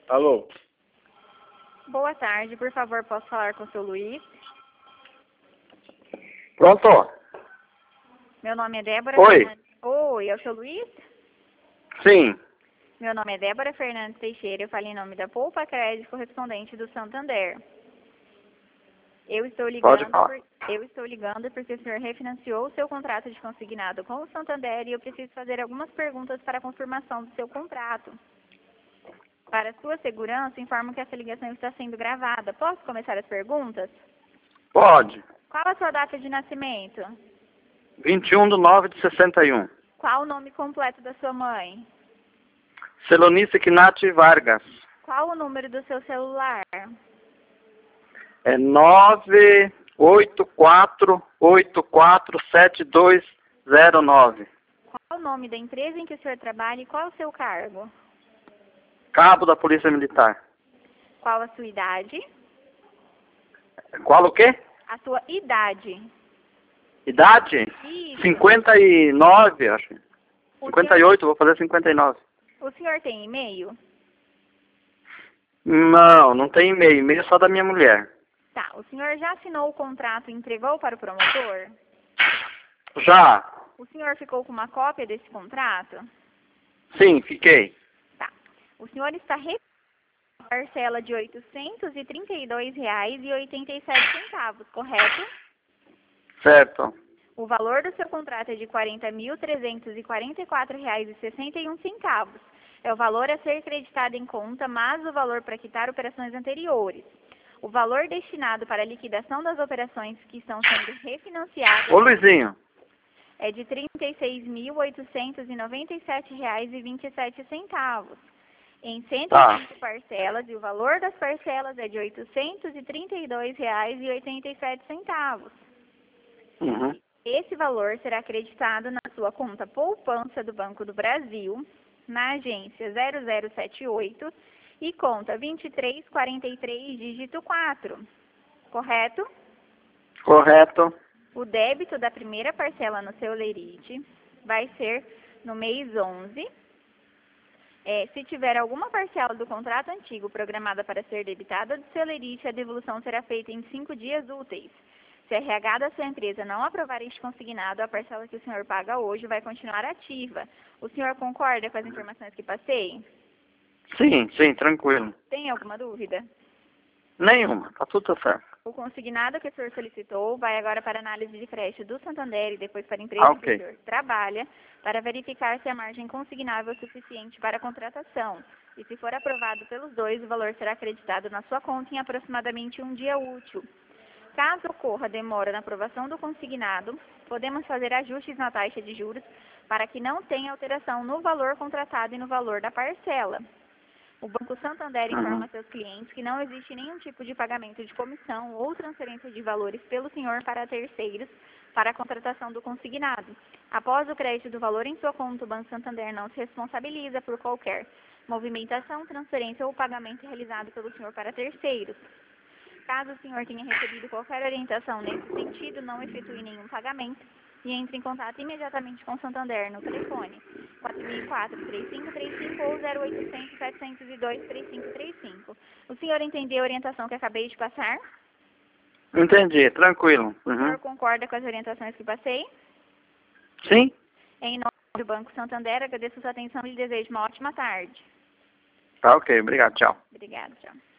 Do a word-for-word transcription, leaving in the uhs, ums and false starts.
Alô? Boa tarde, por favor, posso falar com o seu Luiz? Pronto? Meu nome é Débora Oi. Fernandes. Oi, é o seu Luiz? Sim. Meu nome é Débora Fernandes Teixeira, eu falo em nome da Poupa Crédito correspondente do Santander. Eu estou Pode ligando, falar. por, eu estou ligando porque o senhor refinanciou o seu contrato de consignado com o Santander e eu preciso fazer algumas perguntas para a confirmação do seu contrato. Para sua segurança, informo que essa ligação está sendo gravada. Posso começar as perguntas? Pode. Qual a sua data de nascimento? vinte e um de nove de sessenta e um. Qual o nome completo da sua mãe? Celonice Knati Vargas. Qual o número do seu celular? É nove oito quatro oito quatro sete dois zero nove. Qual o nome da empresa em que o senhor trabalha e qual o seu cargo? Cabo da Polícia Militar. Qual a sua idade? Qual o quê? A sua idade. Idade? Isso. cinquenta e nove, acho. O cinquenta e senhor, oito, vou fazer cinquenta e nove. o senhor tem e-mail? Não, não tem e-mail. E-mail é só da minha mulher. Tá. O senhor já assinou o contrato e entregou para o promotor? Já? O senhor ficou com uma cópia desse contrato? Sim, fiquei. Tá. O senhor está recebendo a parcela de oitocentos e trinta e dois reais e oitenta e sete centavos, correto? Certo. O valor do seu contrato é de quarenta mil trezentos e quarenta e quatro reais e sessenta e um centavos. É o valor a ser creditado em conta, mais o valor para quitar operações anteriores. O valor destinado para a liquidação das operações que estão sendo refinanciadas Ô, Luizinho. é de trinta e seis mil oitocentos e noventa e sete reais e vinte e sete centavos. Em cento e cinco Tá. parcelas, e o valor das parcelas é de oitocentos e trinta e dois reais e oitenta e sete centavos. Uhum. Esse valor será acreditado na sua conta poupança do Banco do Brasil, na agência zero zero sete oito e conta vinte e três quarenta e três, dígito quatro, correto? Correto. O débito da primeira parcela no seu lerite vai ser no mês onze. É, se tiver alguma parcela do contrato antigo programada para ser debitada do seu lerite, a devolução será feita em cinco dias úteis. Se a R H da sua empresa não aprovar este consignado, a parcela que o senhor paga hoje vai continuar ativa. O senhor concorda com as informações que passei? Sim, sim, tranquilo. Tem alguma dúvida? Nenhuma, tá tudo certo. O consignado que o senhor solicitou vai agora para análise de crédito do Santander e depois para a empresa Ah, em que o ok. senhor trabalha, para verificar se a margem consignável é suficiente para a contratação. E se for aprovado pelos dois, o valor será acreditado na sua conta em aproximadamente um dia útil. Caso ocorra demora na aprovação do consignado, podemos fazer ajustes na taxa de juros para que não tenha alteração no valor contratado e no valor da parcela. O Banco Santander informa Uhum. seus clientes que não existe nenhum tipo de pagamento de comissão ou transferência de valores pelo senhor para terceiros para a contratação do consignado. Após o crédito do valor em sua conta, o Banco Santander não se responsabiliza por qualquer movimentação, transferência ou pagamento realizado pelo senhor para terceiros. Caso o senhor tenha recebido qualquer orientação nesse sentido, não efetue nenhum pagamento e entre em contato imediatamente com o Santander no telefone quatro mil e quatro, três cinco três cinco ou zero oitocentos, setecentos e dois, três cinco três cinco. O senhor entendeu a orientação que acabei de passar? Entendi, tranquilo. O Uhum. senhor concorda com as orientações que passei? Sim? Em nome do Banco Santander, agradeço a sua atenção e lhe desejo uma ótima tarde. Tá ok, obrigado, tchau. Obrigada, tchau.